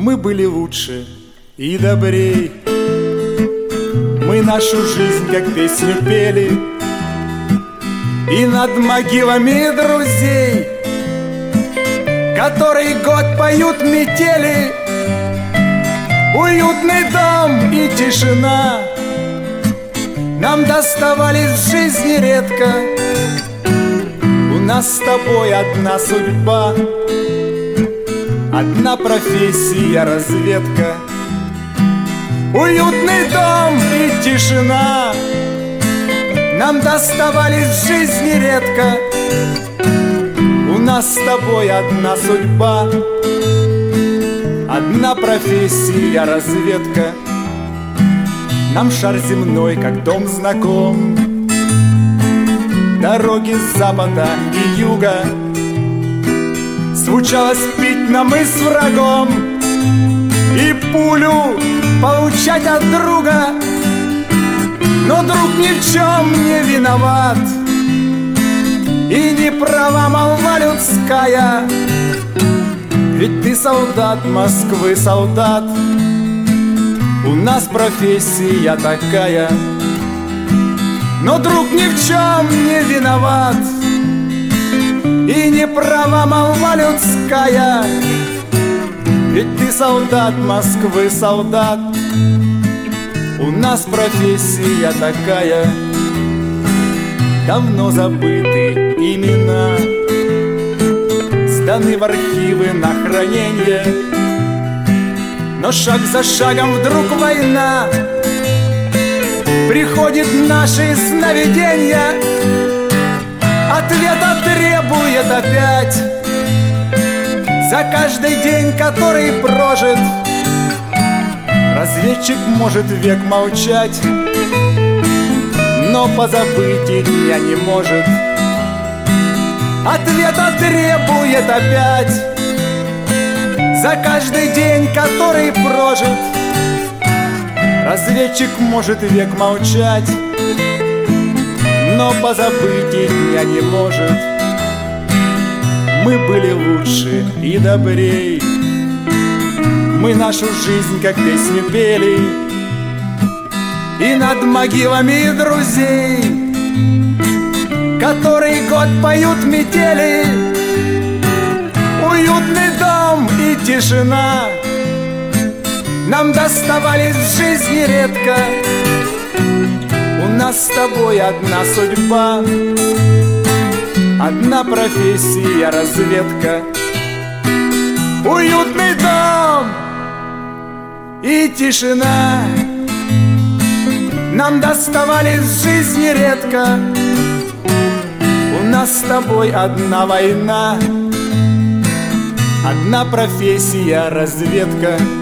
Мы были лучше и добрей. Мы нашу жизнь как песню пели, и над могилами друзей, который год поют метели. Уютный дом и тишина нам доставались в жизни редко. У нас с тобой одна судьба, одна профессия — разведка. Уютный дом и тишина нам доставались в жизни редко. У нас с тобой одна судьба, одна профессия — разведка. Нам шар земной, как дом, знаком, дороги с запада и юга. Случалось пить нам и с врагом, и пулю получать от друга. Но друг ни в чем не виноват, и не права молва людская. Ведь ты солдат Москвы, солдат, у нас профессия такая. Но друг ни в чем не виноват, и не права молва людская. Ведь ты солдат Москвы, солдат, у нас профессия такая. Давно забыты имена, сданы в архивы на хранение. Но шаг за шагом вдруг война, приходит наши сновидения. Ответа требует опять за каждый день, который прожит. Разведчик может век молчать, но позабыть и дня не может. Ответа требует опять за каждый день, который прожит. Разведчик может век молчать, но позабыть и дня не может. Мы были лучше и добрей. Мы нашу жизнь как песню пели, и над могилами друзей, который год поют метели. Уютный дом и тишина нам доставались в жизни редко. У нас с тобой одна судьба, одна профессия — разведка. Уютный дом и тишина нам доставались в жизни редко. У нас с тобой одна война, одна профессия — разведка.